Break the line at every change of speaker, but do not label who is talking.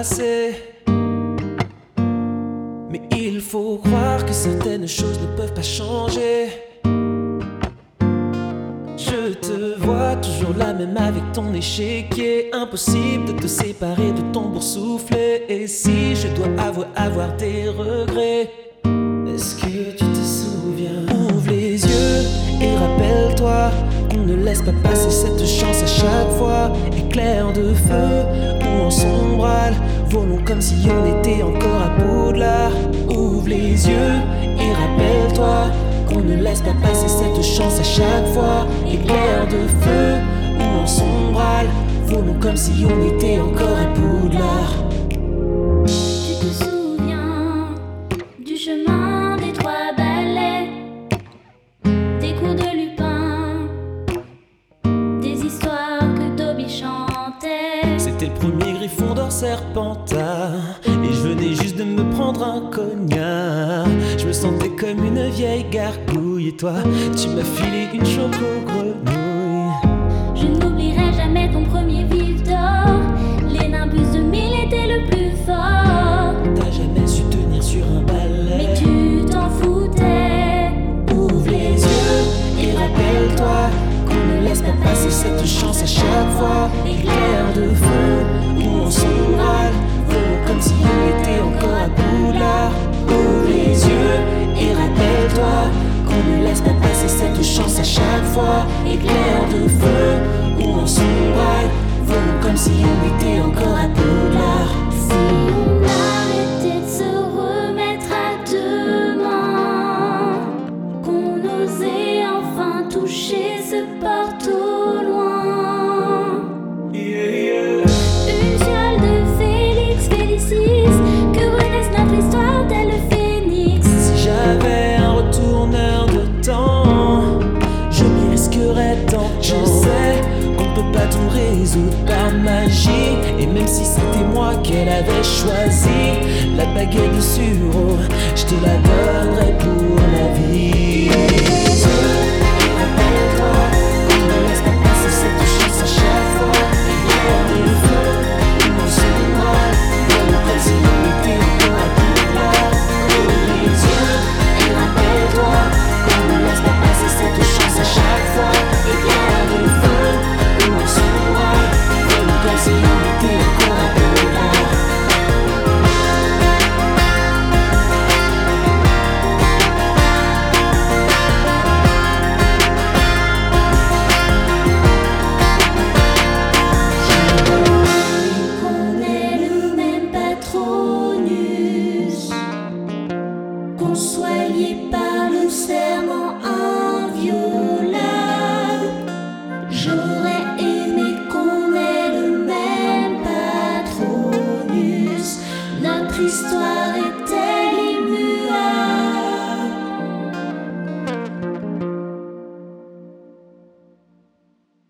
passé. Mais il faut croire que certaines choses ne peuvent pas changer. Je te vois toujours la même avec ton échiquier. Impossible de te séparer de ton boursouflé. Et si je dois avoir des regrets, est-ce que tu te souviens? Ouvre les yeux et rappelle-toi qu'on ne laisse pas passer cette chance à chaque fois. Éclair de feu ou en sombral, volons comme si on était encore à Poudlard. Ouvre les yeux et rappelle-toi qu'on ne laisse pas passer cette chance à chaque fois. Éclair de feu ou en sombral, volons comme si on était encore à Poudlard.
Tu te souviens du chemin des trois balais, des cours de Lupin, des histoires que Dobby chantait.
C'était le premier Gryffondor Serpentard, et je venais juste de me prendre un cognac. Je me sentais comme une vieille gargouille, et toi, tu m'as filé une choco-grenouille.
Je n'oublierai jamais ton premier vif d'or. Les Nimbus 2000 étaient le plus fort.
T'as jamais su tenir sur un balai,
Mais tu t'en foutais.
Ouvre les yeux et rappelle-toi qu'on ne laisse pas passer cette chance à chaque fois. Éclair de feu ou en sombral, volons comme si on était encore à Poudlard. Ouvre les yeux et rappelle-toi qu'on ne laisse pas passer cette chance à chaque fois. Éclair de feu ou en sombral, volons comme si on était encore à Poudlard.
Si on arrêtait de se remettre à deux mains, qu'on osait enfin toucher ce porte au loin. Une fiole de Félix Félicis, que renaisse notre histoire tel le phénix.
Si j'avais un retourneur de temps, je m'y risquerais tant. Je sais qu'on ne peut pas tout résoudre par magie, et même si c'était moi qu'elle avait choisi, la baguette de Suro, je te la donne.